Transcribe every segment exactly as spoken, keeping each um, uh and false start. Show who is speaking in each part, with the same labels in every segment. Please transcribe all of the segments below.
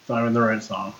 Speaker 1: It's not even the right song.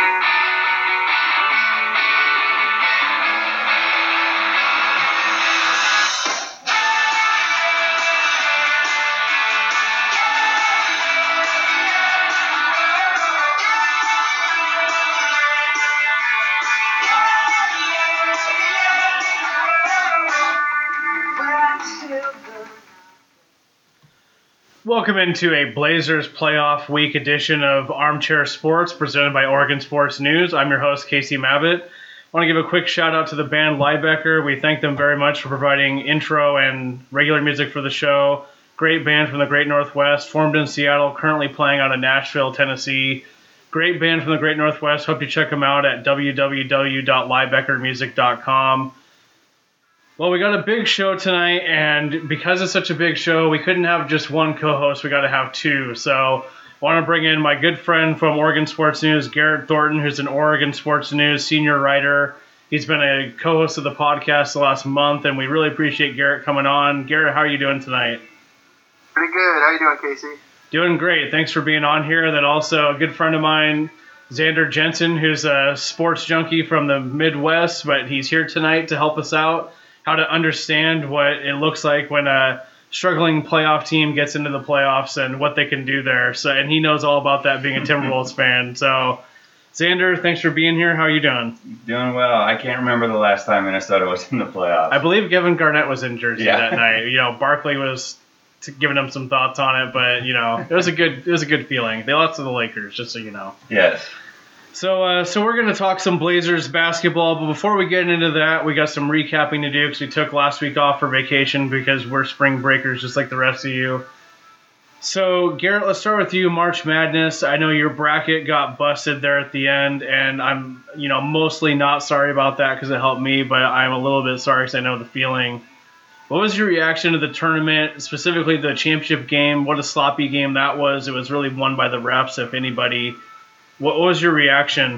Speaker 1: Welcome into a Blazers playoff week edition of Armchair Sports presented by Oregon Sports News. I'm your host, Casey Mabbitt. I want to give a quick shout out to the band Liebecker. We thank them very much for providing intro and regular music for the show. Great band from the Great Northwest, formed in Seattle, currently playing out of Nashville, Tennessee. Great band from the Great Northwest. Hope you check them out at w w w dot liebecker music dot com. Well, we got a big show tonight, and because it's such a big show, we couldn't have just one co-host. We got to have two. So I want to bring in my good friend from Oregon Sports News, Garrett Thornton, who's an Oregon Sports News senior writer. He's been a co-host of the podcast the last month, and we really appreciate Garrett coming on. Garrett, how are you doing tonight?
Speaker 2: Pretty good. How you doing, Casey?
Speaker 1: Doing great. Thanks for being on here. And then also a good friend of mine, Xander Jensen, who's a sports junkie from the Midwest, but he's here tonight to help us out. How to understand what it looks like when a struggling playoff team gets into the playoffs and what they can do there. So, and he knows all about that being a Timberwolves fan. So, Xander, thanks for being here. How are you doing?
Speaker 3: Doing well. I can't remember the last time Minnesota was in the playoffs.
Speaker 1: I believe Kevin Garnett was in Jersey
Speaker 3: yeah.
Speaker 1: that night. You know, Barkley was t- giving him some thoughts on it, but you know, it was a good, it was a good feeling. They lost to the Lakers, just so you know.
Speaker 3: Yes.
Speaker 1: So, uh, so we're going to talk some Blazers basketball, but before we get into that, we got some recapping to do because we took last week off for vacation because we're spring breakers just like the rest of you. So, Garrett, let's start with you. March Madness. I know your bracket got busted there at the end, and I'm, you know, mostly not sorry about that because it helped me, but I'm a little bit sorry because I know the feeling. What was your reaction to the tournament, specifically the championship game? What a sloppy game that was. It was really won by the refs, if anybody. What was your reaction?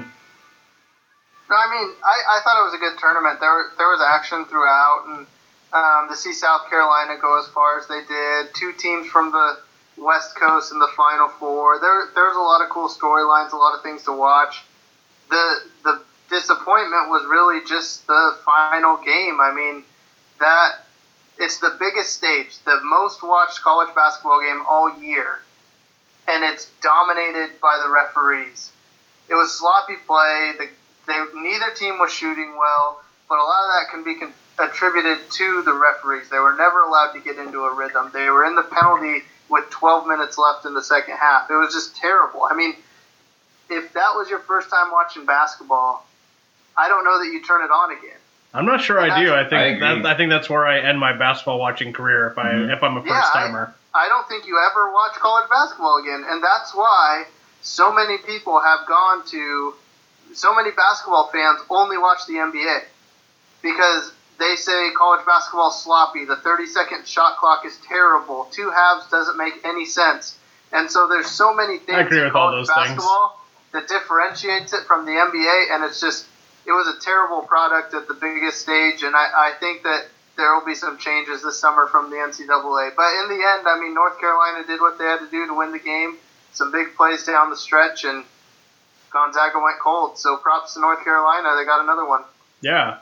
Speaker 2: No, I mean, I, I thought it was a good tournament. There, there was action throughout, and um, to see South Carolina go as far as they did, two teams from the West Coast in the Final Four. There, there was a lot of cool storylines, a lot of things to watch. The the disappointment was really just the final game. I mean, that it's the biggest stage, the most watched college basketball game all year. And it's dominated by the referees. It was sloppy play. The, they, neither team was shooting well, but a lot of that can be con- attributed to the referees. They were never allowed to get into a rhythm. They were in the penalty with twelve minutes left in the second half. It was just terrible. I mean, if that was your first time watching basketball, I don't know that you turn it on again.
Speaker 1: I'm not sure I do. I think
Speaker 3: I
Speaker 1: that, I think that's where I end my basketball watching career if I mm-hmm. if I'm a first timer.
Speaker 2: Yeah, I don't think you ever watch college basketball again, and that's why so many people have gone to, so many basketball fans only watch the N B A, because they say college basketball is sloppy, the thirty-second shot clock is terrible, two halves doesn't make any sense, and so there's so many things
Speaker 1: I agree
Speaker 2: in
Speaker 1: with all
Speaker 2: college
Speaker 1: those
Speaker 2: basketball things. That differentiates it from the N B A, and it's just, it was a terrible product at the biggest stage, and I, I think that there will be some changes this summer from the N C double A. But in the end, I mean, North Carolina did what they had to do to win the game. Some big plays down the stretch, and Gonzaga went cold. So props to North Carolina. They got another one.
Speaker 1: Yeah.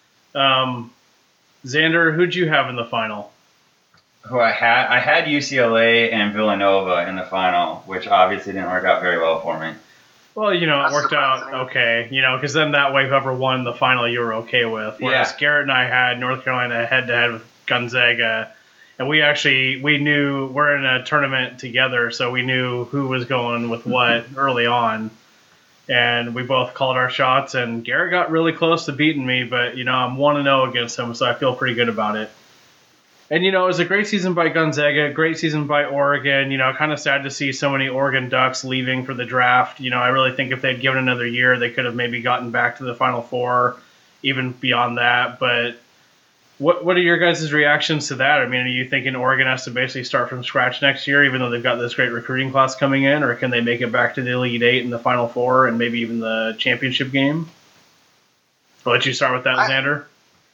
Speaker 1: Um, Xander, who'd you have in the final?
Speaker 3: Who I had? I had U C L A and Villanova in the final, which obviously didn't work out very well for me.
Speaker 1: Well, you know, it
Speaker 2: That's
Speaker 1: worked
Speaker 2: surprising.
Speaker 1: out okay, you know, because then that way whoever won the final you were okay with. Whereas
Speaker 3: Yeah.
Speaker 1: Garrett and I had North Carolina head-to-head with Gonzaga, and we actually, we knew, we're in a tournament together, so we knew who was going with what early on. And we both called our shots, and Garrett got really close to beating me, but, you know, I'm one and oh against him, so I feel pretty good about it. And, you know, it was a great season by Gonzaga, great season by Oregon. You know, kind of sad to see so many Oregon Ducks leaving for the draft. You know, I really think if they'd given another year, they could have maybe gotten back to the Final Four, even beyond that. But what what are your guys' reactions to that? I mean, are you thinking Oregon has to basically start from scratch next year, even though they've got this great recruiting class coming in? Or can they make it back to the Elite Eight and the Final Four and maybe even the championship game? I'll let you start with that,
Speaker 2: I-
Speaker 1: Xander.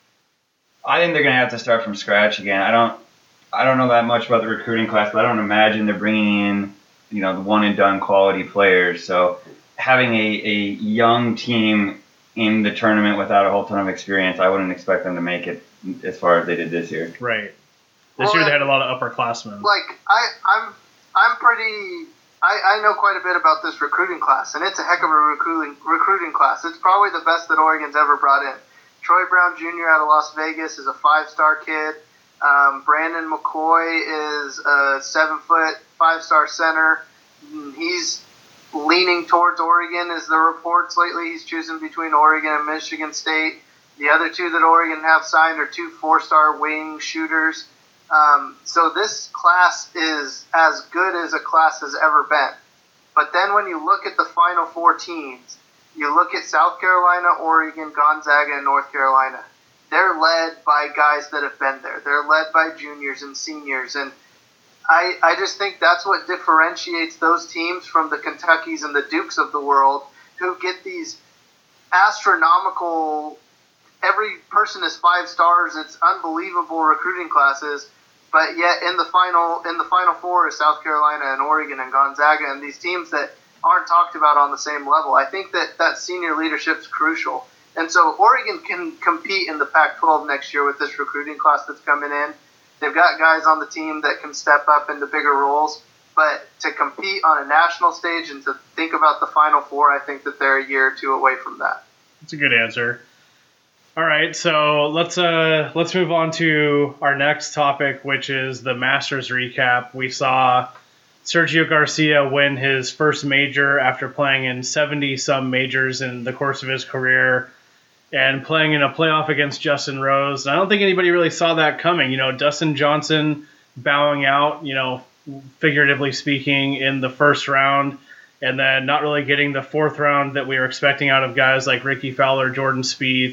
Speaker 3: I think they're going to have to start from scratch again. I don't I don't know that much about the recruiting class, but I don't imagine they're bringing in, you know, the one-and-done quality players. So having a, a young team in the tournament without a whole ton of experience, I wouldn't expect them to make it as far as they did this year.
Speaker 1: Right. This
Speaker 2: well,
Speaker 1: year they had a lot of upperclassmen.
Speaker 2: Like I, I'm, I'm pretty. I, I know quite a bit about this recruiting class, and it's a heck of a recruiting recruiting class. It's probably the best that Oregon's ever brought in. Troy Brown Junior out of Las Vegas is a five-star kid. Um, Brandon McCoy is a seven-foot, five-star center. He's leaning towards Oregon, as the reports lately. He's choosing between Oregon and Michigan State. The other two that Oregon have signed are two four-star wing shooters. Um, so this class is as good as a class has ever been. But then when you look at the Final Four teams, you look at South Carolina, Oregon, Gonzaga, and North Carolina. They're led by guys that have been there. They're led by juniors and seniors. And I, I just think that's what differentiates those teams from the Kentuckys and the Dukes of the world, who get these astronomical, every person is five stars, it's unbelievable recruiting classes, but yet in the final in the Final Four is South Carolina and Oregon and Gonzaga and these teams that aren't talked about on the same level. I think that that senior leadership is crucial. And so Oregon can compete in the Pac twelve next year with this recruiting class that's coming in. They've got guys on the team that can step up into bigger roles. But to compete on a national stage and to think about the Final Four, I think that they're a year or two away from that.
Speaker 1: That's a good answer. All right, so let's uh, let's move on to our next topic, which is the Masters recap. We saw Sergio Garcia win his first major after playing in seventy-some majors in the course of his career and playing in a playoff against Justin Rose. And I don't think anybody really saw that coming. You know, Dustin Johnson bowing out, you know, figuratively speaking, in the first round, and then not really getting the fourth round that we were expecting out of guys like Ricky Fowler, Jordan Spieth,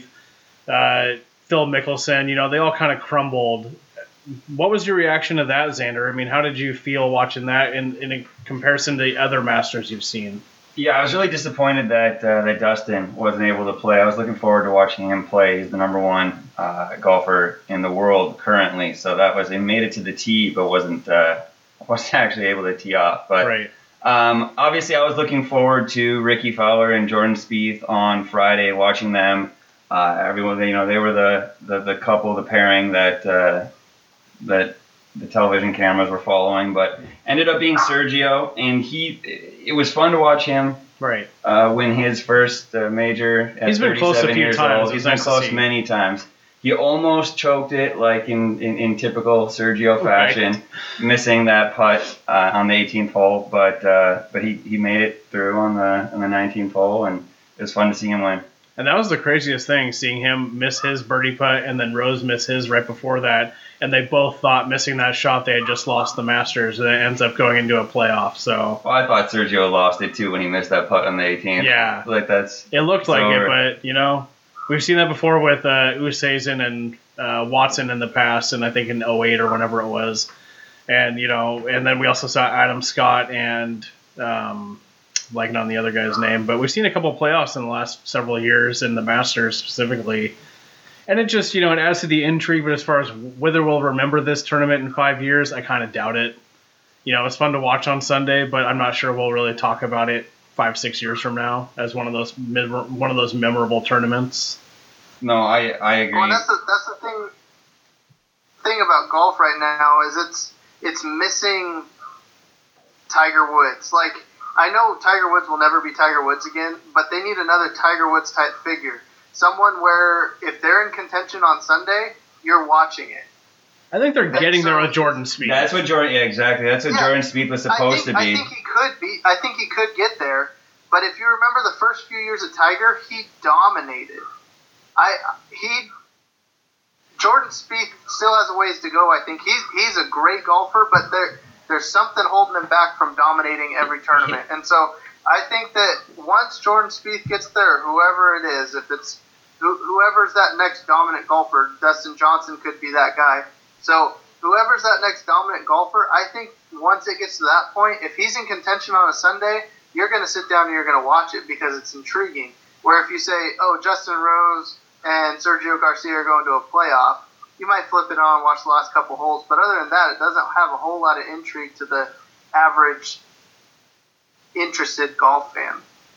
Speaker 1: uh, Phil Mickelson. You know, they all kind of crumbled. What was your reaction to that, Xander? I mean, how did you feel watching that in, in comparison to the other Masters you've seen?
Speaker 3: Yeah, I was really disappointed that uh, that Dustin wasn't able to play. I was looking forward to watching him play. He's the number one uh, golfer in the world currently, so that was he made it to the tee, but wasn't uh, wasn't actually able to tee off. But
Speaker 1: right.
Speaker 3: um, obviously, I was looking forward to Ricky Fowler and Jordan Spieth on Friday, watching them. Uh, everyone, you know, they were the, the, the couple, the pairing that uh, that the television cameras were following, but ended up being Sergio, and he. It was fun to watch him
Speaker 1: right
Speaker 3: uh, win his first uh, major at
Speaker 1: He's been close a few
Speaker 3: years
Speaker 1: times.
Speaker 3: old. He's been
Speaker 1: nice
Speaker 3: close many times. He almost choked it, like in, in, in typical Sergio fashion,
Speaker 1: right.
Speaker 3: missing that putt uh, on the eighteenth hole, but uh, but he, he made it through on the on the nineteenth hole, and it was fun to see him win.
Speaker 1: And that was the craziest thing, seeing him miss his birdie putt and then Rose miss his right before that. And they both thought missing that shot they had just lost the Masters, and it ends up going into a playoff. So
Speaker 3: well, I thought Sergio lost it too when he missed that putt on the eighteenth.
Speaker 1: Yeah,
Speaker 3: like that's
Speaker 1: it looked like
Speaker 3: over.
Speaker 1: it, but you know, we've seen that before with uh, Oosthuizen and uh, Watson in the past, and I think in oh eight or whenever it was. And you know, and then we also saw Adam Scott and um, blanking on the other guy's name, but we've seen a couple of playoffs in the last several years in the Masters specifically. And it just, you know, it adds to the intrigue, but as far as whether we'll remember this tournament in five years, I kind of doubt it. You know, it's fun to watch on Sunday, but I'm not sure we'll really talk about it five, six years from now as one of those one of those memorable tournaments.
Speaker 3: No, I I agree.
Speaker 2: Well, that's the that's the thing thing about golf right now is it's it's missing Tiger Woods. Like, I know Tiger Woods will never be Tiger Woods again, but they need another Tiger Woods type figure. Someone where if they're in contention on Sunday, you're watching it.
Speaker 1: I think they're getting
Speaker 2: so,
Speaker 1: there with Jordan Spieth.
Speaker 3: That's what Jordan. Yeah, exactly. That's what yeah, Jordan Spieth was supposed
Speaker 2: think,
Speaker 3: to be.
Speaker 2: I think he could be. I think he could get there. But if you remember the first few years of Tiger, he dominated. I he Jordan Spieth still has a ways to go. I think he's he's a great golfer, but there there's something holding him back from dominating every tournament. And so I think that once Jordan Spieth gets there, whoever it is, if it's whoever's that next dominant golfer, Dustin Johnson could be that guy. So whoever's that next dominant golfer, I think once it gets to that point, if he's in contention on a Sunday, you're going to sit down and you're going to watch it because it's intriguing. Where if you say, oh, Justin Rose and Sergio Garcia are going to a playoff, you might flip it on and watch the last couple holes. But other than that, it doesn't have a whole lot of intrigue to the average interested golf fan.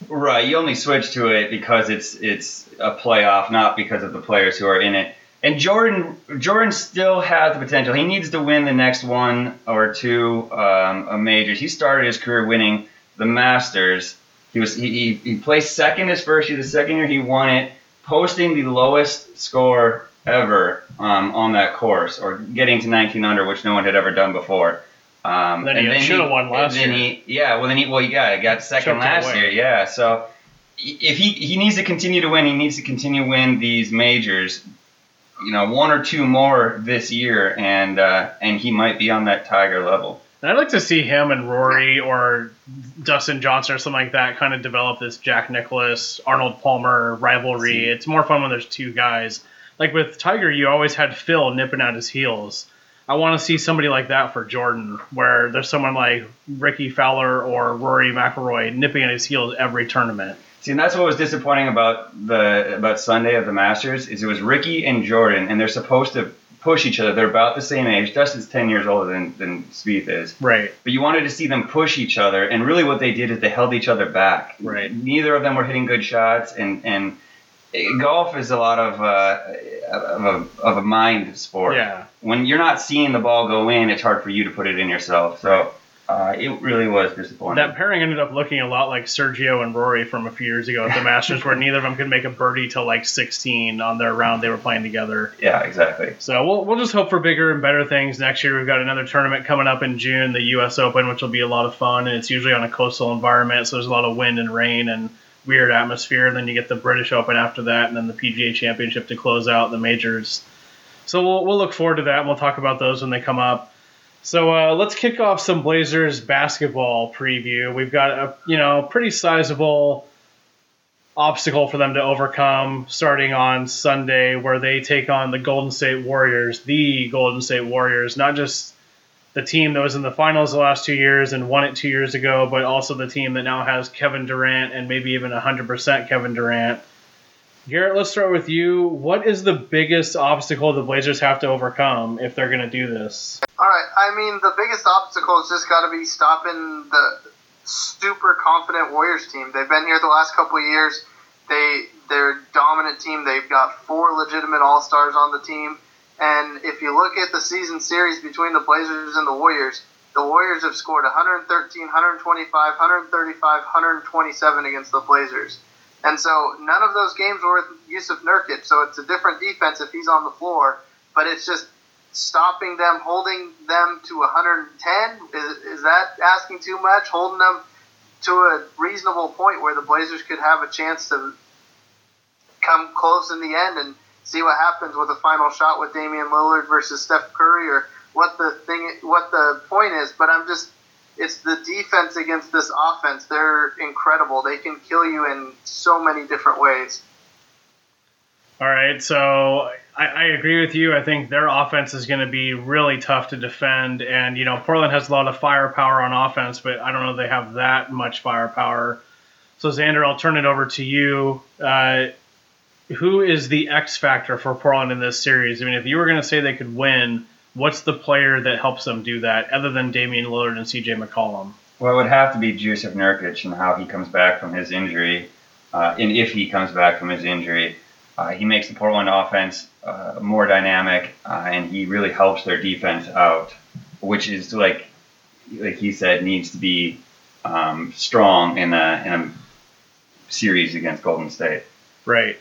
Speaker 3: Right, you only switch to it because it's it's a playoff, not because of the players who are in it. And Jordan Jordan still has the potential. He needs to win the next one or two um, majors. He started his career winning the Masters. He was he, he, he placed second his first year. The second year he won it, posting the lowest score ever um, on that course, or getting to nineteen under, which no one had ever done before. Um,
Speaker 1: then he should have won last
Speaker 3: then
Speaker 1: year.
Speaker 3: He, yeah, well then he well yeah, he got second
Speaker 1: Choked
Speaker 3: last
Speaker 1: away.
Speaker 3: year. Yeah, so if he he needs to continue to win, he needs to continue to win these majors. You know, one or two more this year, and uh, and he might be on that Tiger level.
Speaker 1: And I'd like to see him and Rory or Dustin Johnson or something like that kind of develop this Jack Nicklaus, Arnold Palmer rivalry.
Speaker 3: See.
Speaker 1: It's more fun when there's two guys. Like with Tiger, you always had Phil nipping at his heels. I want to see somebody like that for Jordan, where there's someone like Ricky Fowler or Rory McIlroy nipping at his heels every tournament.
Speaker 3: See, and that's what was disappointing about the about Sunday of the Masters is it was Ricky and Jordan, and they're supposed to push each other. They're about the same age. Dustin's ten years older than, than Spieth is.
Speaker 1: Right.
Speaker 3: But you wanted to see them push each other, and really what they did is they held each other back.
Speaker 1: Right.
Speaker 3: Neither of them were hitting good shots, and, and golf is a lot of, uh, of, a, of a mind sport.
Speaker 1: Yeah.
Speaker 3: When you're not seeing the ball go in, it's hard for you to put it in yourself. So uh, it really was disappointing.
Speaker 1: That pairing ended up looking a lot like Sergio and Rory from a few years ago at the Masters, where neither of them could make a birdie till like sixteen on their round they were playing together.
Speaker 3: Yeah, exactly.
Speaker 1: So we'll we'll just hope for bigger and better things next year. We've got another tournament coming up in June, the U S Open, which will be a lot of fun, and it's usually on a coastal environment, so there's a lot of wind and rain and weird atmosphere. And then you get the British Open after that, and then the P G A Championship to close out the majors. So we'll we'll look forward to that, and we'll talk about those when they come up. So uh, let's kick off some Blazers basketball preview. We've got a you know pretty sizable obstacle for them to overcome starting on Sunday, where they take on the Golden State Warriors, the Golden State Warriors, not just the team that was in the finals the last two years and won it two years ago, but also the team that now has Kevin Durant and maybe even one hundred percent Kevin Durant. Garrett, let's start with you. What is the biggest obstacle the Blazers have to overcome if they're going to do this?
Speaker 2: All right. I mean, the biggest obstacle has just got to be stopping the super confident Warriors team. They've been here the last couple of years. They, they're a dominant team. They've got four legitimate All-Stars on the team. And if you look at the season series between the Blazers and the Warriors, the Warriors have scored one thirteen, one twenty-five, one thirty-five, one twenty-seven against the Blazers. And so none of those games were with Yusuf Nurkic, so it's a different defense if he's on the floor. But it's just stopping them, holding them to one ten. Is, is that asking too much? Holding them to a reasonable point where the Blazers could have a chance to come close in the end and see what happens with a final shot with Damian Lillard versus Steph Curry, or what the thing, what the point is. But I'm just, it's the defense against this offense. They're incredible. They can kill you in so many different ways.
Speaker 1: All right, so I, I agree with you. I think their offense is going to be really tough to defend. And, you know, Portland has a lot of firepower on offense, but I don't know if they have that much firepower. So, Xander, I'll turn it over to you. Uh, who is the X factor for Portland in this series? I mean, if you were going to say they could win, what's the player that helps them do that other than Damian Lillard and C J McCollum?
Speaker 3: Well, it would have to be Yusuf Nurkic and how he comes back from his injury, uh, and if he comes back from his injury. Uh, he makes the Portland offense uh, more dynamic, uh, and he really helps their defense out, which is like, like he said, needs to be um, strong in a in a series against Golden State.
Speaker 1: Right.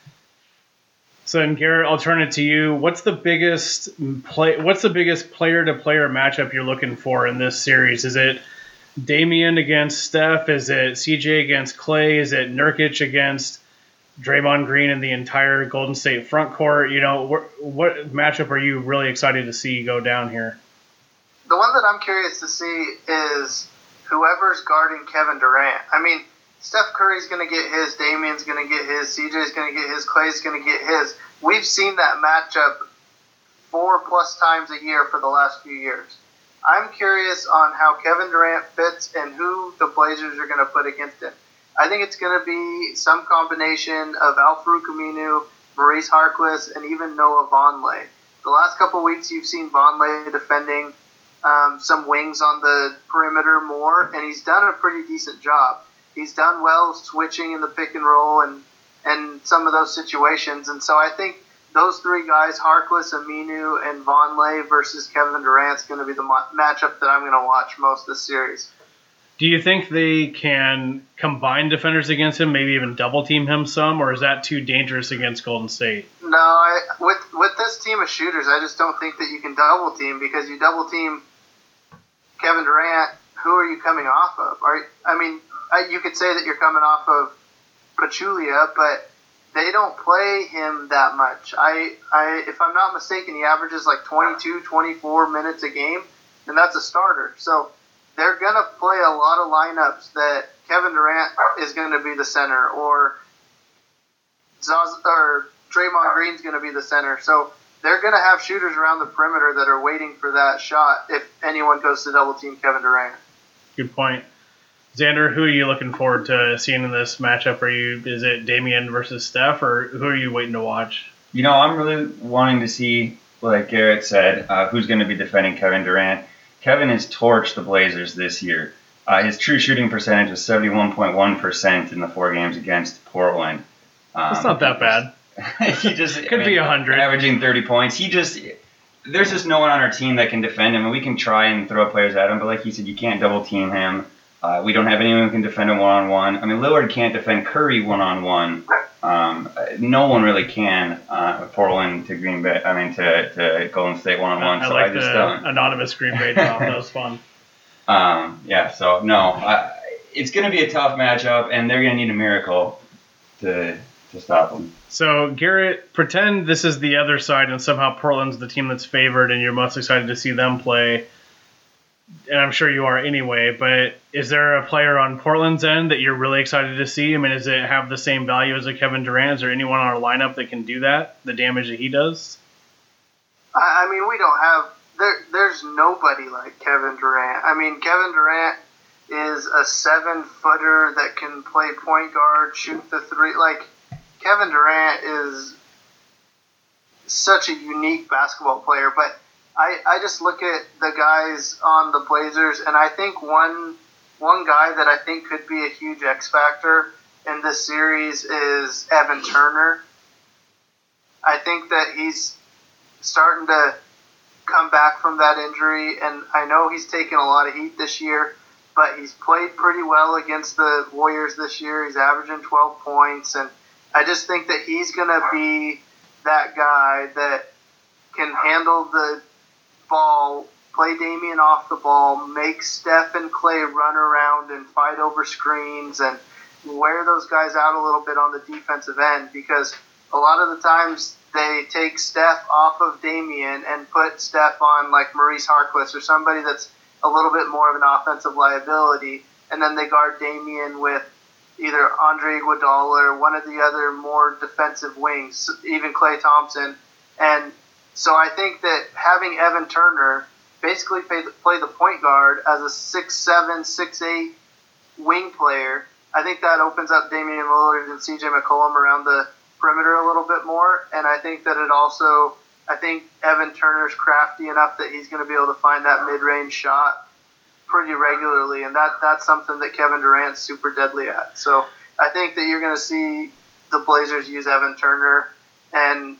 Speaker 1: So, then Garrett, I'll turn it to you. What's the biggest play? What's the biggest player-to-player matchup you're looking for in this series? Is it Damian against Steph? Is it C J against Clay? Is it Nurkic against Draymond Green and the entire Golden State front court? You know, what, what matchup are you really excited to see go down here?
Speaker 2: The one that I'm curious to see is whoever's guarding Kevin Durant. I mean, Steph Curry's going to get his, Damian's going to get his, C J's going to get his, Clay's going to get his. We've seen that matchup four plus times a year for the last few years. I'm curious on how Kevin Durant fits and who the Blazers are going to put against him. I think it's going to be some combination of Al-Farouq Aminu, Maurice Harkless, and even Noah Vonleh. The last couple weeks you've seen Vonleh defending um, some wings on the perimeter more, and he's done a pretty decent job. he's done well switching in the pick and roll and, and some of those situations. And so I think those three guys, Harkless, Aminu, and Vonleh versus Kevin Durant, is going to be the mo- matchup that I'm going to watch most this series.
Speaker 1: Do you think they can combine defenders against him, maybe even double team him some, or is that too dangerous against Golden State?
Speaker 2: No, I, with with this team of shooters, I just don't think that you can double team, because you double team Kevin Durant, who are you coming off of? Are I mean, I, you could say that you're coming off of Pachulia, but they don't play him that much. I, I if I'm not mistaken, he averages like twenty-two, twenty-four minutes a game, and that's a starter. So they're going to play a lot of lineups that Kevin Durant is going to be the center, or Zaz, or Draymond Green's going to be the center. So they're going to have shooters around the perimeter that are waiting for that shot if anyone goes to double team Kevin Durant.
Speaker 1: Good point. Xander, who are you looking forward to seeing in this matchup? Are you is it Damian versus Steph, or who are you waiting to watch?
Speaker 3: You know, I'm really wanting to see, like Garrett said, uh, who's going to be defending Kevin Durant. Kevin has torched the Blazers this year. Uh, his true shooting percentage was seventy-one point one percent in the four games against Portland. Um,
Speaker 1: It's not that bad.
Speaker 3: he just
Speaker 1: Could
Speaker 3: I mean,
Speaker 1: be one hundred.
Speaker 3: Averaging thirty points. He just there's just no one on our team that can defend him, and we can try and throw players at him, but like he said, you can't double team him. Uh, we don't have anyone who can defend him one-on-one. I mean, Lillard can't defend Curry one-on-one. Um, no one really can. Uh, Portland to Green Bay. I mean, to, to Golden State one-on-one.
Speaker 1: I
Speaker 3: so
Speaker 1: like
Speaker 3: I just
Speaker 1: the
Speaker 3: don't.
Speaker 1: anonymous Green Bay drop. That was fun.
Speaker 3: Um, yeah. So no, I, it's going to be a tough matchup, and they're going to need a miracle to to stop them.
Speaker 1: So Garrett, pretend this is the other side, and somehow Portland's the team that's favored, and you're most excited to see them play. And I'm sure you are anyway, but is there a player on Portland's end that you're really excited to see? I mean, does it have the same value as a Kevin Durant? Is there anyone on our lineup that can do that, the damage that he does?
Speaker 2: I, I mean, we don't have there. There's nobody like Kevin Durant. I mean, Kevin Durant is a seven-footer that can play point guard, shoot the three. Like, Kevin Durant is such a unique basketball player, but I, I just look at the guys on the Blazers, and I think one one guy that I think could be a huge X factor in this series is Evan Turner. I think that he's starting to come back from that injury, and I know he's taken a lot of heat this year, but he's played pretty well against the Warriors this year. He's averaging twelve points, and I just think that he's going to be that guy that can handle the ball, play Damian off the ball, make Steph and Clay run around and fight over screens, and wear those guys out a little bit on the defensive end, because a lot of the times they take Steph off of Damian and put Steph on like Maurice Harkless or somebody that's a little bit more of an offensive liability, and then they guard Damian with either Andre Iguodala or one of the other more defensive wings, even Klay Thompson. And so I think that having Evan Turner basically play the, play the point guard as a six seven, six eight wing player, I think that opens up Damian Lillard and C J McCollum around the perimeter a little bit more. And I think that it also, I think Evan Turner's crafty enough that he's going to be able to find that mid-range shot pretty regularly. And that that's something that Kevin Durant's super deadly at. So I think that you're going to see the Blazers use Evan Turner and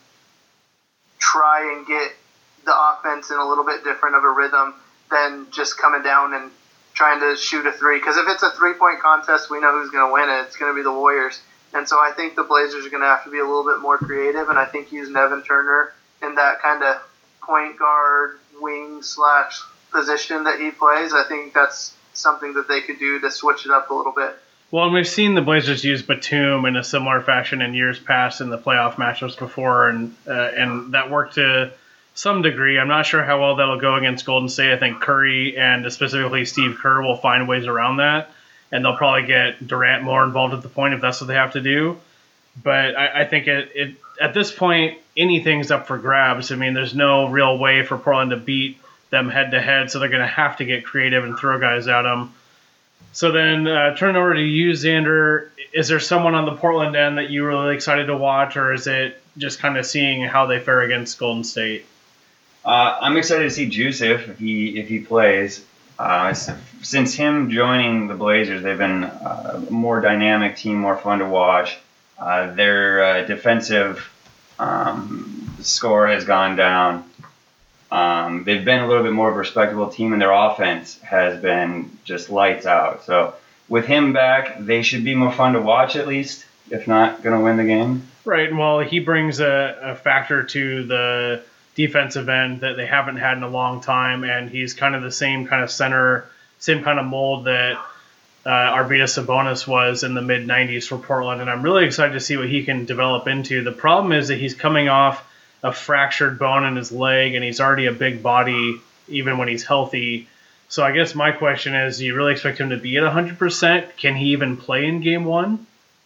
Speaker 2: try and get the offense in a little bit different of a rhythm than just coming down and trying to shoot a three. Because if it's a three-point contest, we know who's going to win it. It's going to be the Warriors. And so I think the Blazers are going to have to be a little bit more creative, and I think using Evan Turner in that kind of point guard, wing slash position that he plays, I think that's something that they could do to switch it up a little bit.
Speaker 1: Well, and we've seen the Blazers use Batum in a similar fashion in years past in the playoff matchups before, and uh, and that worked to some degree. I'm not sure how well that'll go against Golden State. I think Curry and specifically Steve Kerr will find ways around that, and they'll probably get Durant more involved at the point if that's what they have to do. But I, I think it, it at this point, anything's up for grabs. I mean, there's no real way for Portland to beat them head-to-head, so they're going to have to get creative and throw guys at them. So then, uh, turn over to you, Xander. Is there someone on the Portland end that you're really excited to watch, or is it just kind of seeing how they fare against Golden State?
Speaker 3: Uh, I'm excited to see Jusuf if he if he plays. Uh, since him joining the Blazers, they've been uh, a more dynamic team, more fun to watch. Uh, their uh, defensive um, score has gone down. Um, they've been a little bit more of a respectable team, and their offense has been just lights out. So with him back, they should be more fun to watch at least, if not going to win the game.
Speaker 1: Right. Well, he brings a, a factor to the defensive end that they haven't had in a long time, and he's kind of the same kind of center, same kind of mold that uh, Arvydas Sabonis was in the mid nineties for Portland, and I'm really excited to see what he can develop into. The problem is that he's coming off a fractured bone in his leg, and he's already a big body even when he's healthy. So I guess my question is, do you really expect him to be at one hundred percent? Can he even play in game one?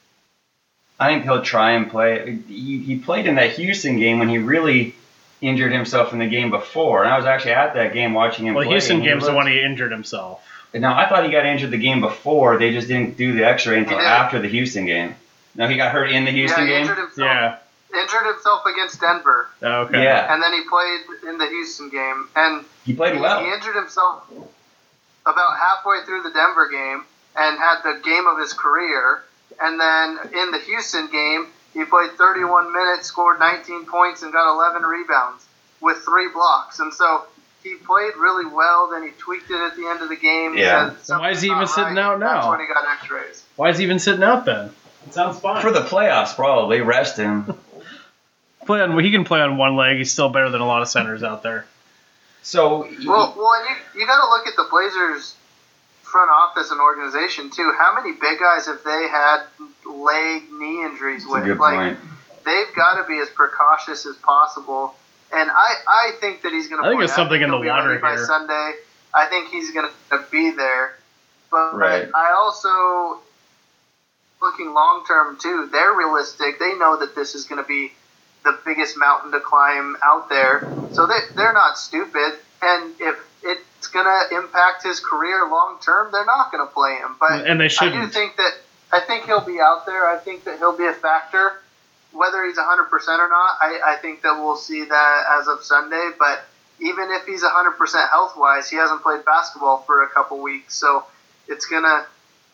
Speaker 3: I think he'll try and play. He, he played in that Houston game when he really injured himself in the game before, and I was actually at that game watching him
Speaker 1: well,
Speaker 3: play.
Speaker 1: Well, Houston game's
Speaker 3: looked,
Speaker 1: the one he injured himself.
Speaker 3: Now, I thought he got injured the game before. They just didn't do the x-ray until after the Houston game. No, he got hurt in the Houston
Speaker 2: yeah, he
Speaker 3: game?
Speaker 2: Injured himself,
Speaker 1: yeah.
Speaker 2: Injured himself against Denver.
Speaker 1: Oh, okay.
Speaker 3: Yeah.
Speaker 2: And then he played in the Houston game. And
Speaker 3: he played well.
Speaker 2: He injured himself about halfway through the Denver game and had the game of his career. And then in the Houston game, he played thirty-one minutes, scored nineteen points, and got eleven rebounds with three blocks. And so he played really well. Then he tweaked it at the end of the game.
Speaker 3: Yeah.
Speaker 2: Said,
Speaker 1: why is he even
Speaker 2: right.
Speaker 1: sitting out now?
Speaker 2: That's when he got x-rays.
Speaker 1: Why is he even sitting out then? It sounds fine.
Speaker 3: For the playoffs, probably. Rest him.
Speaker 1: Play on, he can play on one leg. He's still better than a lot of centers out there.
Speaker 2: well,
Speaker 3: So,
Speaker 2: well, and you you got to look at the Blazers front office and organization too. How many big guys have they had leg, knee injuries
Speaker 3: That's
Speaker 2: with?
Speaker 3: a good
Speaker 2: like
Speaker 3: point.
Speaker 2: They've got to be as precautious as possible. And I, I think that he's going to.
Speaker 1: I think there's something in the water
Speaker 2: by
Speaker 1: here.
Speaker 2: Sunday, I think he's going to be there. But
Speaker 3: Right.
Speaker 2: I also looking long term too. They're realistic. They know that this is going to be the biggest mountain to climb out there. So they they're not stupid. And if it's going to impact his career long term, they're not going to play him. But
Speaker 1: and they
Speaker 2: I
Speaker 1: shouldn't.
Speaker 2: do think that I think he'll be out there. I think that he'll be a factor. Whether he's one hundred percent or not, I, I think that we'll see that as of Sunday. But even if he's one hundred percent health-wise, he hasn't played basketball for a couple weeks. So it's going to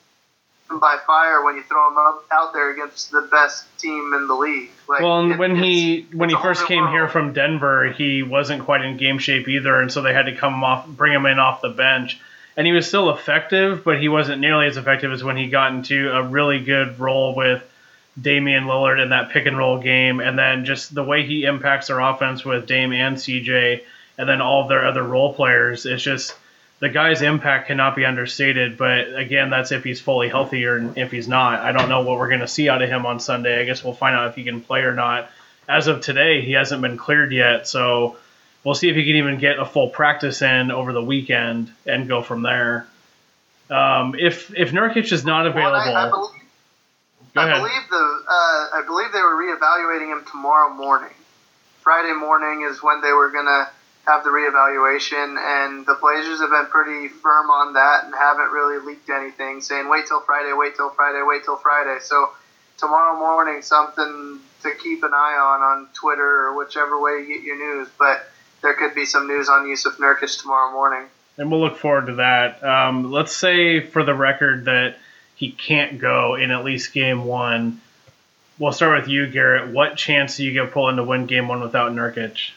Speaker 2: by fire when you throw him up, out there against the best team in the league. Like,
Speaker 1: well, and
Speaker 2: it,
Speaker 1: when he when he
Speaker 2: a whole
Speaker 1: first
Speaker 2: new
Speaker 1: came
Speaker 2: world.
Speaker 1: here from Denver, he wasn't quite in game shape either, and so they had to come off, bring him in off the bench. And he was still effective, but he wasn't nearly as effective as when he got into a really good role with Damian Lillard in that pick and roll game, and then just the way he impacts their offense with Dame and C J, and then all of their other role players. It's just the guy's impact cannot be understated. But again, that's if he's fully healthy, or if he's not. I don't know what we're going to see out of him on Sunday. I guess we'll find out if he can play or not. As of today, he hasn't been cleared yet, so we'll see if he can even get a full practice in over the weekend and go from there. Um, if if Nurkic is not available,
Speaker 2: well, I, I believe,
Speaker 1: go ahead.
Speaker 2: I believe the uh, I believe they were reevaluating him tomorrow morning. Friday morning is when they were gonna have the reevaluation, and the Blazers have been pretty firm on that and haven't really leaked anything, saying wait till Friday, wait till Friday, wait till Friday. So tomorrow morning, something to keep an eye on on Twitter or whichever way you get your news. But there could be some news on Yusuf Nurkic tomorrow morning.
Speaker 1: And we'll look forward to that. Um, let's say, for the record, that he can't go in at least game one. We'll start with you, Garrett. What chance do you give Portland to win game one without Nurkic?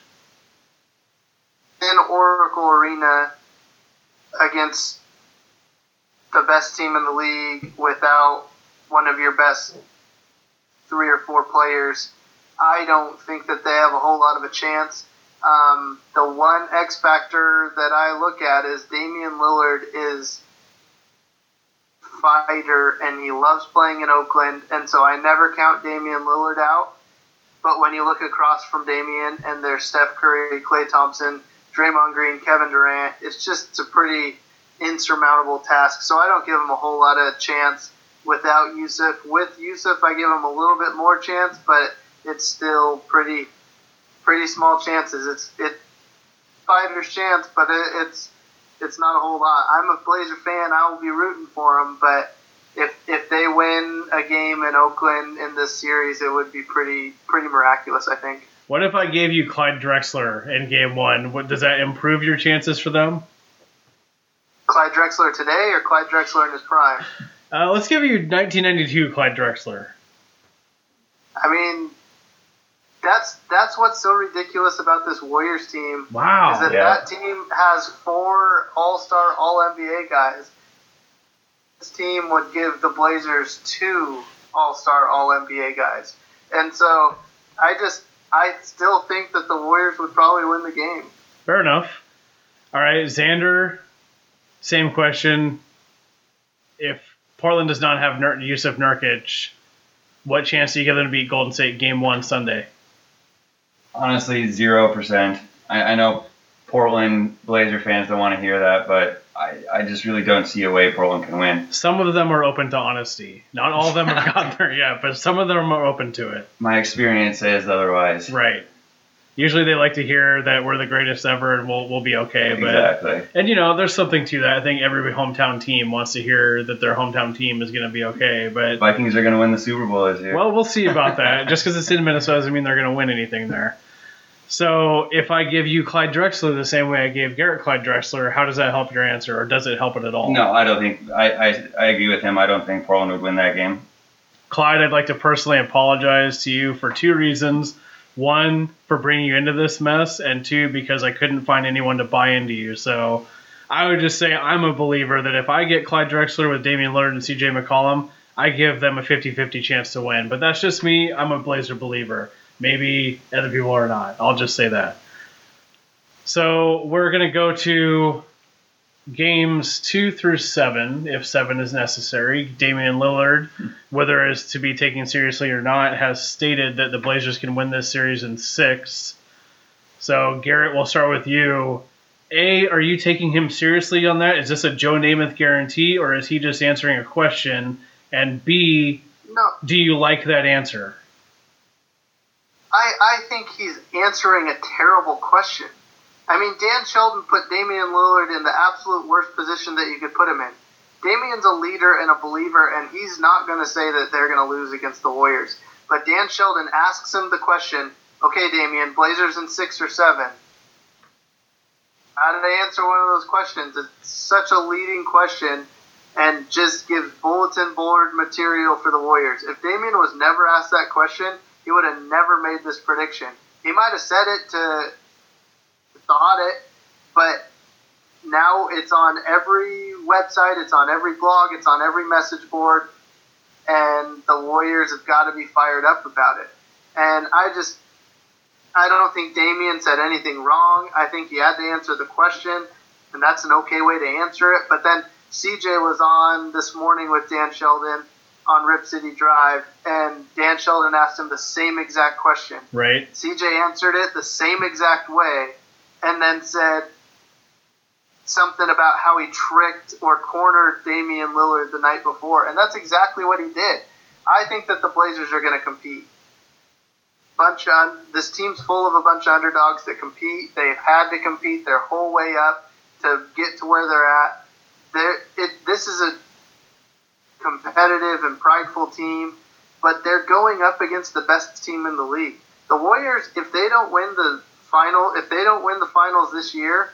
Speaker 2: In Oracle Arena against the best team in the league without one of your best three or four players, I don't think that they have a whole lot of a chance. Um, the one X factor that I look at is Damian Lillard is a fighter and he loves playing in Oakland, and so I never count Damian Lillard out. But when you look across from Damian and there's Steph Curry, Klay Thompson, Draymond Green, Kevin Durant, it's just it's a pretty insurmountable task. So I don't give him a whole lot of chance without Yusuf. With Yusuf, I give him a little bit more chance, but it's still pretty pretty small chances. It's it fighter's chance, but it, it's it's not a whole lot. I'm a Blazer fan. I will be rooting for them, but if if they win a game in Oakland in this series, it would be pretty pretty miraculous, I think.
Speaker 1: What if I gave you Clyde Drexler in game one? What, does that improve your chances for them?
Speaker 2: Clyde Drexler today or Clyde Drexler in his prime?
Speaker 1: Uh, let's give you nineteen ninety-two Clyde Drexler.
Speaker 2: I mean, that's that's what's so ridiculous about this Warriors team.
Speaker 1: Wow.
Speaker 2: Is that
Speaker 3: Yeah.
Speaker 2: that team has four All-Star, All-N B A guys. This team would give the Blazers two All-Star, All-N B A guys. And so I just, I still think that the Warriors would probably win the game.
Speaker 1: Fair enough. All right, Xander, same question. If Portland does not have Nur- Yusuf Nurkic, what chance do you give them to beat Golden State game one Sunday?
Speaker 3: Honestly, zero percent. I, I know Portland Blazer fans don't want to hear that, but I, I just really don't see a way Portland can win.
Speaker 1: Some of them are open to honesty. Not all of them have gotten there yet, but some of them are open to it.
Speaker 3: My experience says otherwise.
Speaker 1: Right. Usually they like to hear that we're the greatest ever and we'll we'll be okay. But,
Speaker 3: Exactly.
Speaker 1: and, you know, there's something to that. I think every hometown team wants to hear that their hometown team is going to be okay. But,
Speaker 3: Vikings are going to win the Super Bowl this year.
Speaker 1: well, we'll see about that. Just because it's in Minnesota doesn't mean they're going to win anything there. So if I give you Clyde Drexler the same way I gave Garrett Clyde Drexler, how does that help your answer, or does it help it at all?
Speaker 3: No, I don't think. I, I, I agree with him. I don't think Portland would win that game.
Speaker 1: Clyde, I'd like to personally apologize to you for two reasons. One, for bringing you into this mess, and two, because I couldn't find anyone to buy into you. So I would just say I'm a believer that if I get Clyde Drexler with Damian Lillard and C J McCollum, I give them a fifty-fifty chance to win. But that's just me. I'm a Blazer believer. Maybe other people are not. I'll just say that. So we're going to go to games two through seven, if seven is necessary. Damian Lillard, whether it's to be taken seriously or not, has stated that the Blazers can win this series in six. So, Garrett, we'll start with you. A, are you taking him seriously on that? Is this a Joe Namath guarantee, or is he just answering a question? And B,
Speaker 2: No,
Speaker 1: do you like that answer?
Speaker 2: I, I think he's answering a terrible question. I mean, Dan Sheldon put Damian Lillard in the absolute worst position that you could put him in. Damian's a leader and a believer, and he's not going to say that they're going to lose against the Warriors. But Dan Sheldon asks him the question, okay, Damian, Blazers in six or seven. How did I answer one of those questions? It's such a leading question and just gives bulletin board material for the Warriors. If Damian was never asked that question, he would have never made this prediction. He might have said it to thought it, but now it's on every website, it's on every blog, it's on every message board, and the Warriors have got to be fired up about it. And I just, I don't think Damian said anything wrong. I think he had to answer the question, and that's an okay way to answer it. But then C J was on this morning with Dan Sheldon on Rip City Drive, and Dan Sheldon asked him the same exact question.
Speaker 1: Right.
Speaker 2: C J answered it the same exact way, and then said something about how he tricked or cornered Damian Lillard the night before, and that's exactly what he did. I think that the Blazers are going to compete. Bunch of, this team's full of a bunch of underdogs that compete. They've had to compete their whole way up to get to where they're at. They're, it, this is a competitive and prideful team, but they're going up against the best team in the league. The Warriors, if they don't win the final, if they don't win the finals this year,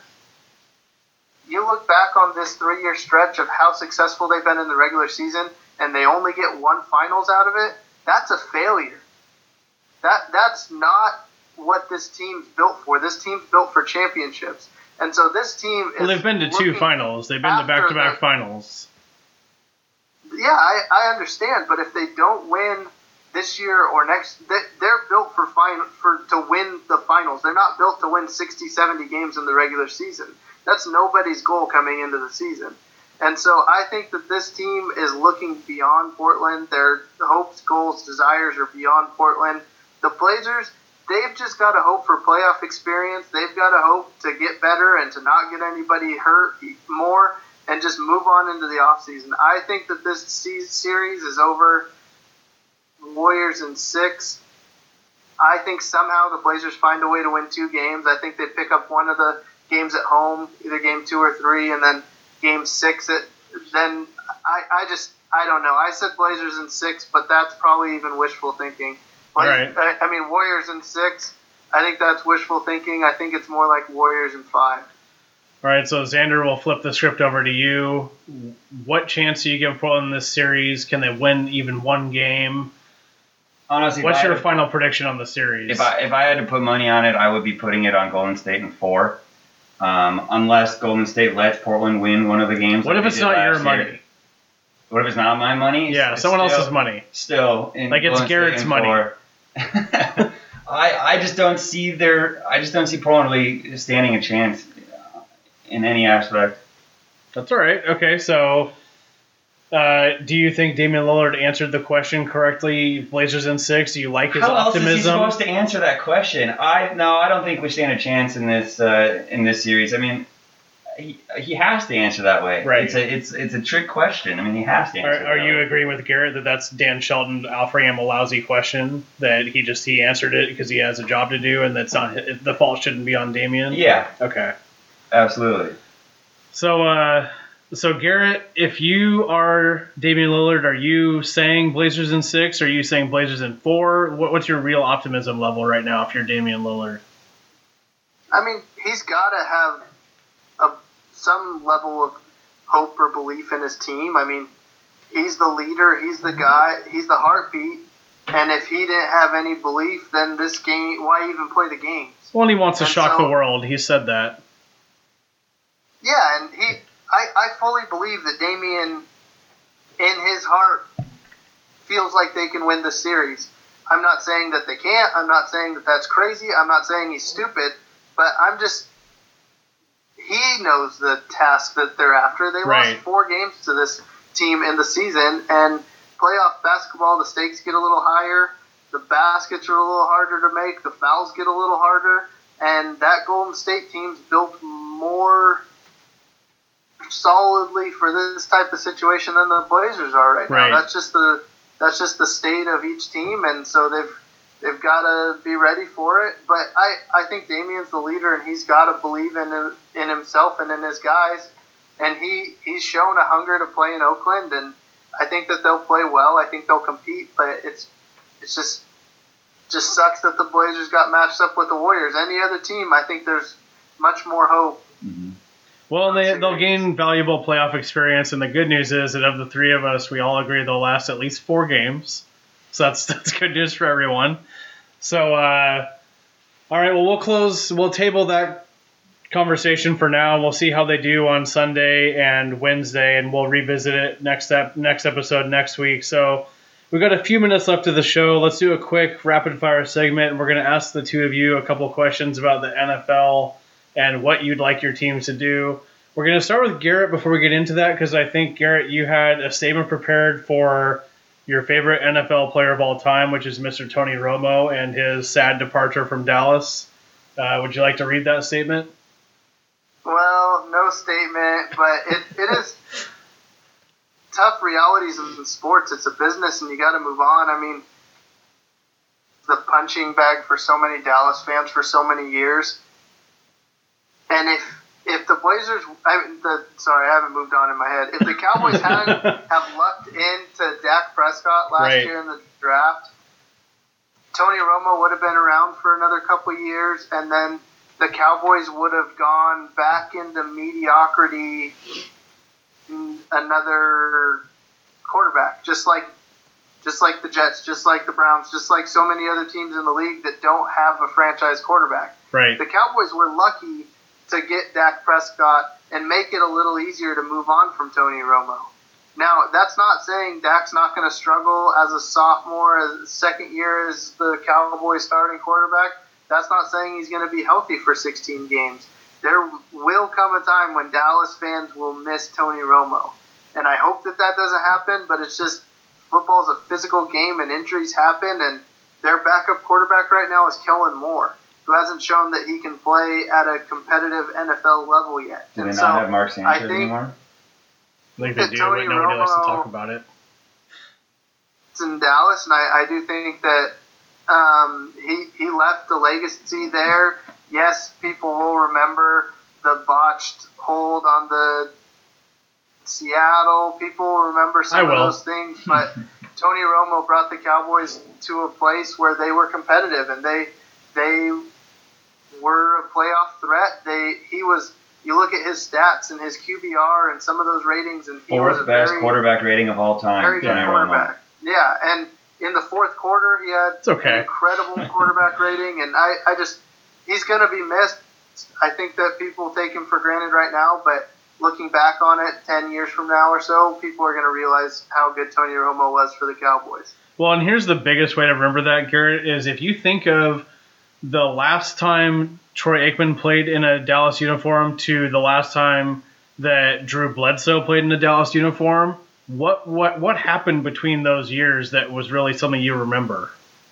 Speaker 2: you look back on this three-year stretch of how successful they've been in the regular season, and they only get one finals out of it, that's a failure. That That's not what this team's built for. This team's built for championships. And so this team is...
Speaker 1: Well, they've been to two finals. They've been to back-to-back
Speaker 2: the,
Speaker 1: finals.
Speaker 2: Yeah, I, I understand, but if they don't win this year or next, they, they're built for, fin- for to win the finals. They're not built to win sixty, seventy games in the regular season. That's nobody's goal coming into the season. And so I think that this team is looking beyond Portland. Their hopes, goals, desires are beyond Portland. The Blazers, they've just got to hope for playoff experience. They've got to hope to get better and to not get anybody hurt more and just move on into the offseason. I think that this series is over. Warriors in six. I think somehow the Blazers find a way to win two games. I think they pick up one of the games at home, either game two or three, and then game six. It, then I, I just, I don't know. I said Blazers in six, but that's probably even wishful thinking. But,
Speaker 1: right.
Speaker 2: I, I mean, Warriors in six, I think that's wishful thinking. I think it's more like Warriors in five.
Speaker 1: All right, so Xander will flip the script over to you. What chance do you give Portland in this series? Can they win even one game?
Speaker 3: Honestly,
Speaker 1: what's your
Speaker 3: to,
Speaker 1: final prediction on the series?
Speaker 3: If I if I had to put money on it, I would be putting it on Golden State in four. Um, unless Golden State lets Portland win one of the games.
Speaker 1: What
Speaker 3: like
Speaker 1: if it's not your
Speaker 3: year.
Speaker 1: money?
Speaker 3: What if it's not my money?
Speaker 1: Yeah,
Speaker 3: it's
Speaker 1: someone
Speaker 3: still,
Speaker 1: else's money.
Speaker 3: Still, in
Speaker 1: like it's
Speaker 3: Golden
Speaker 1: Garrett's money.
Speaker 3: I I just don't see their I just don't see Portland really standing a chance in any aspect.
Speaker 1: That's all right. Okay, so uh, do you think Damian Lillard answered the question correctly? Blazers in six. Do you like his
Speaker 3: How
Speaker 1: optimism?
Speaker 3: How else is he supposed to answer that question? I no, I don't think we stand a chance in this uh, in this series. I mean, he, he has to answer that way.
Speaker 1: Right.
Speaker 3: It's a it's it's a trick question. I mean, he has to answer.
Speaker 1: Are,
Speaker 3: that
Speaker 1: are you
Speaker 3: way.
Speaker 1: agreeing with Garrett that that's Dan Shelton offering him a lousy question, that he just he answered it because he has a job to do and that's not the fault shouldn't be on Damian?
Speaker 3: Yeah.
Speaker 1: Okay.
Speaker 3: Absolutely.
Speaker 1: So, uh, so Garrett, if you are Damian Lillard, are you saying Blazers in six? Or are you saying Blazers in four? What, what's your real optimism level right now if you're Damian Lillard?
Speaker 2: I mean, he's got to have a, some level of hope or belief in his team. I mean, he's the leader. He's the guy. He's the heartbeat. And if he didn't have any belief, then this game, why even play the games?
Speaker 1: Well, he wants to
Speaker 2: and
Speaker 1: shock
Speaker 2: so,
Speaker 1: the world. He said that.
Speaker 2: Yeah, and he, I, I fully believe that Damian, in his heart, feels like they can win this series. I'm not saying that they can't. I'm not saying that that's crazy. I'm not saying he's stupid. But I'm just, he knows the task that they're after. They
Speaker 1: right.
Speaker 2: lost four games to this team in the season, and playoff basketball, the stakes get a little higher. The baskets are a little harder to make. The fouls get a little harder. And that Golden State team's built more solidly for this type of situation than the Blazers are right,
Speaker 1: right.
Speaker 2: now. That's just the that's just the state of each team, and so they've they've got to be ready for it. But I, I think Damian's the leader, and he's got to believe in in himself and in his guys. And he, he's shown a hunger to play in Oakland, and I think that they'll play well. I think they'll compete, but it's it's just just sucks that the Blazers got matched up with the Warriors. Any other team, I think there's much more hope.
Speaker 3: Mm-hmm.
Speaker 1: Well, they, they'll gain valuable playoff experience, and the good news is that of the three of us, we all agree they'll last at least four games. So that's that's good news for everyone. So, uh, all right, well, we'll close, we'll table that conversation for now. We'll see how they do on Sunday and Wednesday, and we'll revisit it next ep- next episode next week. So we've got a few minutes left of the show. Let's do a quick rapid-fire segment, and we're going to ask the two of you a couple questions about the N F L and what you'd like your teams to do. We're going to start with Garrett before we get into that, because I think, Garrett, you had a statement prepared for your favorite N F L player of all time, which is Mister Tony Romo and his sad departure from Dallas. Uh, would you like to read that statement?
Speaker 2: Well, no statement, but it, it is tough realities in sports. It's a business, and you got to move on. I mean, the punching bag for so many Dallas fans for so many years. And if if the Blazers, I, the sorry, I haven't moved on in my head. If the Cowboys hadn't have lucked into Dak Prescott last
Speaker 1: right.
Speaker 2: year in the draft, Tony Romo would have been around for another couple of years, and then the Cowboys would have gone back into mediocrity. Another quarterback, just like just like the Jets, just like the Browns, just like so many other teams in the league that don't have a franchise quarterback.
Speaker 1: Right.
Speaker 2: The Cowboys were lucky to get Dak Prescott and make it a little easier to move on from Tony Romo. Now, that's not saying Dak's not going to struggle as a sophomore, as a second year as the Cowboys starting quarterback. That's not saying he's going to be healthy for sixteen games. There will come a time when Dallas fans will miss Tony Romo. And I hope that that doesn't happen, but it's just football's a physical game and injuries happen, and their backup quarterback right now is Kellen Moore, who hasn't shown that he can play at a competitive N F L level yet.
Speaker 3: Do
Speaker 2: and
Speaker 3: they
Speaker 2: so
Speaker 3: not have Mark Sanchez
Speaker 2: I think
Speaker 3: anymore?
Speaker 1: I think they do,
Speaker 2: Tony
Speaker 1: but nobody
Speaker 2: Romo,
Speaker 1: likes to talk about it.
Speaker 2: It's in Dallas, and I, I do think that um, he, he left a legacy there. Yes, people will remember the botched hold on the Seattle. People will remember some
Speaker 1: I
Speaker 2: of
Speaker 1: will.
Speaker 2: those things, but Tony Romo brought the Cowboys to a place where they were competitive, and they they were a playoff threat. They he was you look at his stats and his Q B R and some of those ratings, and he was a
Speaker 3: Fourth best
Speaker 2: very,
Speaker 3: quarterback rating of all time.
Speaker 2: very good
Speaker 3: Tony Romo.
Speaker 2: quarterback. Yeah, and in the fourth quarter, he had
Speaker 1: It's okay.
Speaker 2: an incredible quarterback rating, and I, I just, he's going to be missed. I think that people take him for granted right now, but looking back on it ten years from now or so, people are going to realize how good Tony Romo was for the Cowboys.
Speaker 1: Well, and here's the biggest way to remember that, Garrett, is if you think of the last time Troy Aikman played in a Dallas uniform to the last time that Drew Bledsoe played in a Dallas uniform, what what what happened between those years that was really something you remember?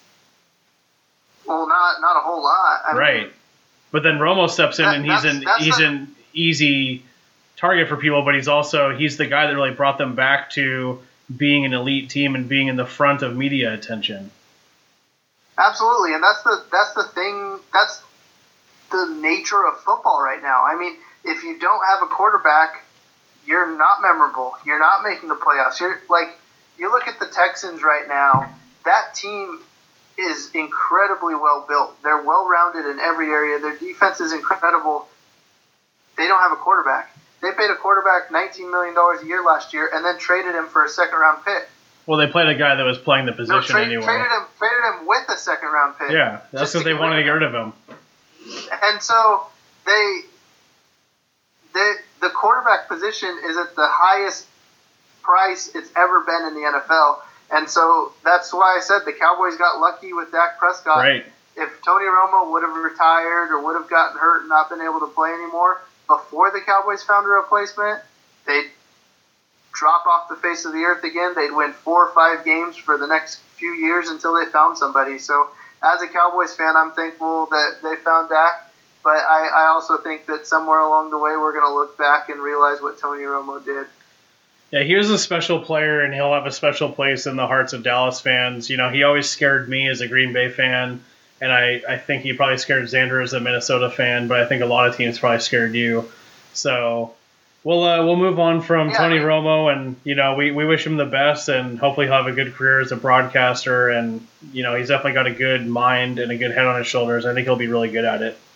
Speaker 2: Well, not not a whole lot. I
Speaker 1: Right.
Speaker 2: mean,
Speaker 1: But then Romo steps in
Speaker 2: That-
Speaker 1: and he's
Speaker 2: that's-
Speaker 1: an
Speaker 2: that's
Speaker 1: he's
Speaker 2: a-
Speaker 1: an easy target for people, but he's also he's the guy that really brought them back to being an elite team and being in the front of media attention.
Speaker 2: absolutely, and that's the that's the thing. That's the nature of football right now. I mean, if you don't have a quarterback, you're not memorable. You're not making the playoffs. You're like, you look at the Texans right now. That team is incredibly well built. They're well rounded in every area. Their defense is incredible. They don't have a quarterback. They paid a quarterback nineteen million dollars a year last year, and then traded him for a second round pick.
Speaker 1: Well, they played a guy that was playing the
Speaker 2: No,
Speaker 1: position
Speaker 2: trade,
Speaker 1: anyway.
Speaker 2: traded him, traded him with a second round pick.
Speaker 1: Yeah, that's
Speaker 2: Just
Speaker 1: because
Speaker 2: to
Speaker 1: they
Speaker 2: get
Speaker 1: wanted to
Speaker 2: rid
Speaker 1: get
Speaker 2: of
Speaker 1: rid of him.
Speaker 2: And so they, they, the quarterback position is at the highest price it's ever been in the N F L. And so that's why I said the Cowboys got lucky with Dak Prescott.
Speaker 1: Right.
Speaker 2: If Tony Romo would have retired or would have gotten hurt and not been able to play anymore before the Cowboys found a replacement, they'd drop off the face of the earth again. They'd win four or five games for the next few years until they found somebody. So as a Cowboys fan, I'm thankful that they found Dak. But I, I also think that somewhere along the way, we're going to look back and realize what Tony Romo did.
Speaker 1: Yeah, he was a special player, and he'll have a special place in the hearts of Dallas fans. You know, he always scared me as a Green Bay fan, and I, I think he probably scared Xander as a Minnesota fan, but I think a lot of teams probably scared you. So we'll uh, we'll move on from
Speaker 2: Yeah,
Speaker 1: Tony
Speaker 2: I mean-
Speaker 1: Romo, and, you know, we, we wish him the best, and hopefully he'll have a good career as a broadcaster, and, you know, he's definitely got a good mind and a good head on his shoulders. I think he'll be really good at it.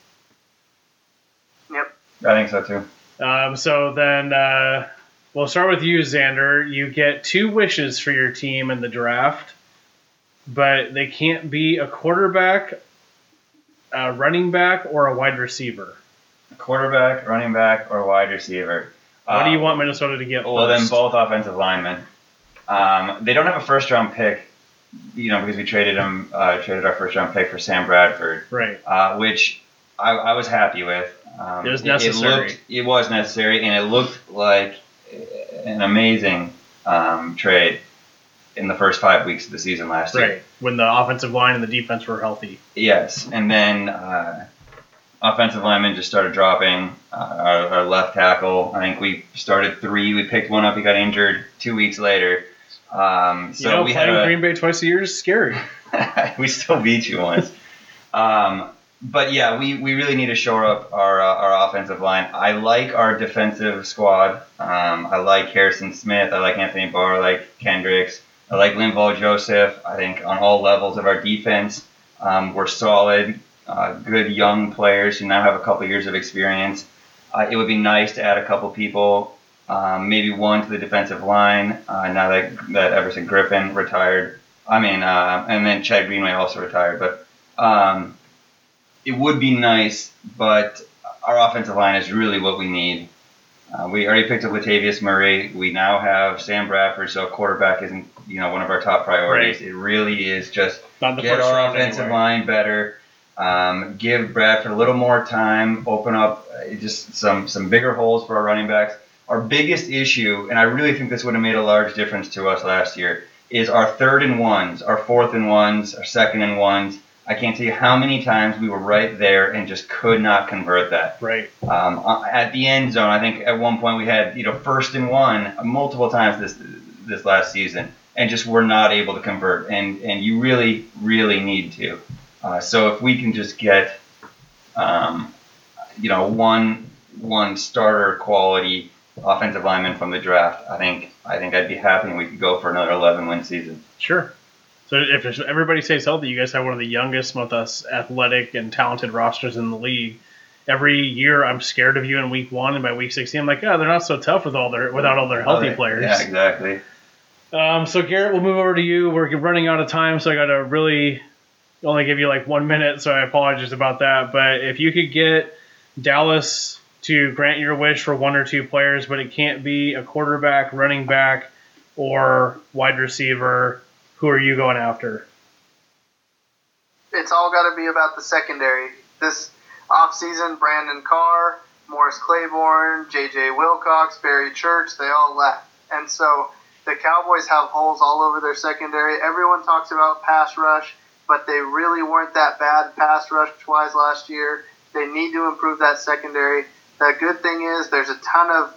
Speaker 2: Yep.
Speaker 3: I think so too.
Speaker 1: Um, so then uh, we'll start with you, Xander. You get two wishes for your team in the draft, but they can't be a quarterback, a running back, or a wide receiver.
Speaker 3: Quarterback, running back, or wide receiver.
Speaker 1: What do you
Speaker 3: Um,
Speaker 1: want Minnesota to get
Speaker 3: Well, then
Speaker 1: first?
Speaker 3: both offensive linemen. Um, they don't have a first round pick, you know, because we traded them, uh, traded our first round pick for Sam Bradford,
Speaker 1: Right.
Speaker 3: uh, which I, I was happy with. Um,
Speaker 1: It was
Speaker 3: It,
Speaker 1: necessary.
Speaker 3: looked, it was necessary, and it looked like an amazing um, trade in the first five weeks of the season last year.
Speaker 1: Right. When the offensive line and the defense were healthy.
Speaker 3: Yes, and then uh, offensive linemen just started dropping. Uh, our, our left tackle, I think we started three. We picked one up. He got injured two weeks later. Um, so
Speaker 1: you know,
Speaker 3: we had
Speaker 1: playing
Speaker 3: a,
Speaker 1: Green Bay twice a year is scary.
Speaker 3: we still beat you once. Um, but yeah, we, we really need to shore up our uh, our offensive line. I like our defensive squad. Um, I like Harrison Smith. I like Anthony Barr. I like Kendricks. I like Linval Joseph. I think on all levels of our defense, um, we're solid, uh, good young players who now have a couple years of experience. Uh, it would be nice to add a couple people, um, maybe one to the defensive line. Uh, now that that Everson Griffin retired, I mean, uh, and then Chad Greenway also retired. But um, it would be nice. But our offensive line is really what we need. Uh, we already picked up Latavius Murray. We now have Sam Bradford, so quarterback isn't, you know, one of our top priorities.
Speaker 1: Right.
Speaker 3: It really is just
Speaker 1: Not the
Speaker 3: get
Speaker 1: first
Speaker 3: our
Speaker 1: round
Speaker 3: offensive
Speaker 1: anyway.
Speaker 3: line better. Um, give Bradford a little more time. Open up uh, just some some bigger holes for our running backs. Our biggest issue, and I really think this would have made a large difference to us last year, is our third and ones, our fourth and ones, our second and ones. I can't tell you how many times we were right there and just could not convert that.
Speaker 1: Right.
Speaker 3: Um, uh, at the end zone, I think at one point we had, you know, first and one multiple times this this last season, and just were not able to convert. And and you really, really need to. Uh, so if we can just get, um, you know, one one starter quality offensive lineman from the draft, I think I think I'd be happy, and we could go for another eleven win season.
Speaker 1: Sure. So if there's- everybody stays healthy, you guys have one of the youngest, most athletic and talented rosters in the league. every year I'm scared of you in week one, and by week sixteen I'm like, oh, they're not so tough with all their without all their healthy
Speaker 3: Oh, they-
Speaker 1: players.
Speaker 3: Yeah, exactly.
Speaker 1: Um, so Garrett, we'll move over to you. We're running out of time, so I got to really only give you like one minute, so I apologize about that. But if you could get Dallas to grant your wish for one or two players, but it can't be a quarterback, running back, or wide receiver, who are you going after?
Speaker 2: It's all got to be about the secondary. This offseason, Brandon Carr, Morris Claiborne, J J Wilcox, Barry Church, they all left. And so the Cowboys have holes all over their secondary. Everyone talks about pass rush, but they really weren't that bad pass rush-wise last year. They need to improve that secondary. The good thing is there's a ton of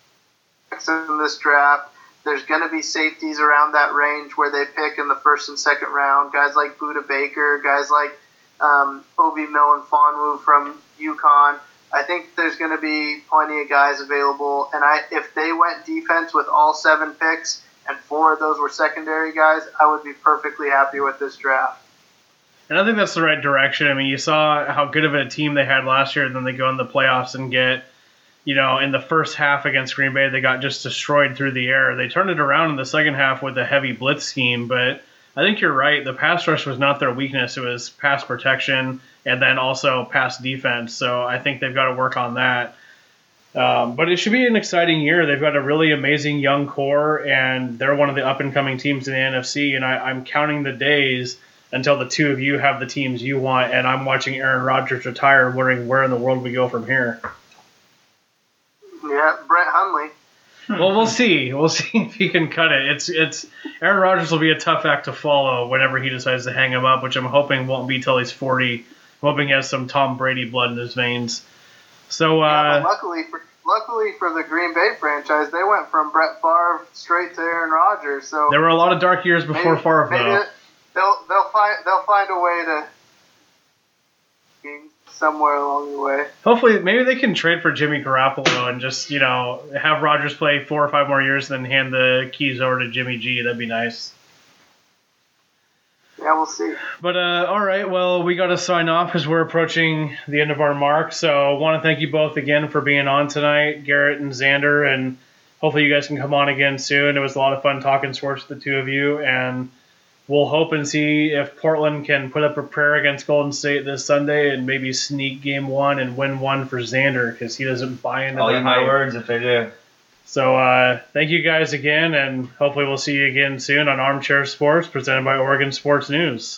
Speaker 2: in this draft. There's going to be safeties around that range where they pick in the first and second round. Guys like Budda Baker, guys like um, Obi Melifonwu from UConn. I think there's going to be plenty of guys available. And I, if they went defense with all seven picks and four of those were secondary guys, I would be perfectly happy with this draft.
Speaker 1: And I think that's the right direction. I mean, you saw how good of a team they had last year, and then they go in the playoffs and get, you know, in the first half against Green Bay, they got just destroyed through the air. They turned it around in the second half with a heavy blitz scheme, but I think you're right. The pass rush was not their weakness. It was pass protection and then also pass defense. So I think they've got to work on that. Um, but it should be an exciting year. They've got a really amazing young core, and they're one of the up-and-coming teams in the N F C, and I, I'm counting the days until the two of you have the teams you want, and I'm watching Aaron Rodgers retire, wondering where in the world we go from here.
Speaker 2: Yeah, Brett Hundley.
Speaker 1: Well, we'll see. We'll see if he can cut it. It's it's Aaron Rodgers will be a tough act to follow whenever he decides to hang him up, which I'm hoping won't be till he's forty. I'm hoping he has some Tom Brady blood in his veins. So, uh,
Speaker 2: yeah, but luckily for luckily for the Green Bay franchise, they went from Brett Favre straight to Aaron Rodgers. So
Speaker 1: there were a lot of dark years before
Speaker 2: maybe,
Speaker 1: Favre,
Speaker 2: maybe
Speaker 1: though.
Speaker 2: It, they'll they'll find they'll find a way to somewhere along the way.
Speaker 1: Hopefully, maybe they can trade for Jimmy Garoppolo and just, you know, have Rodgers play four or five more years and then hand the keys over to Jimmy G. That'd be nice.
Speaker 2: Yeah, we'll see.
Speaker 1: But, uh, all right, well, we got to sign off because we're approaching the end of our mark. So I want to thank you both again for being on tonight, Garrett and Xander, and hopefully you guys can come on again soon. It was a lot of fun talking sports with the two of you, and we'll hope and see if Portland can put up a prayer against Golden State this Sunday and maybe sneak game one and win one for Xander because he doesn't buy into
Speaker 3: I'll
Speaker 1: the
Speaker 3: eat my
Speaker 1: hype.
Speaker 3: words if they do.
Speaker 1: So uh, thank you guys again, and hopefully we'll see you again soon on Armchair Sports, presented by Oregon Sports News.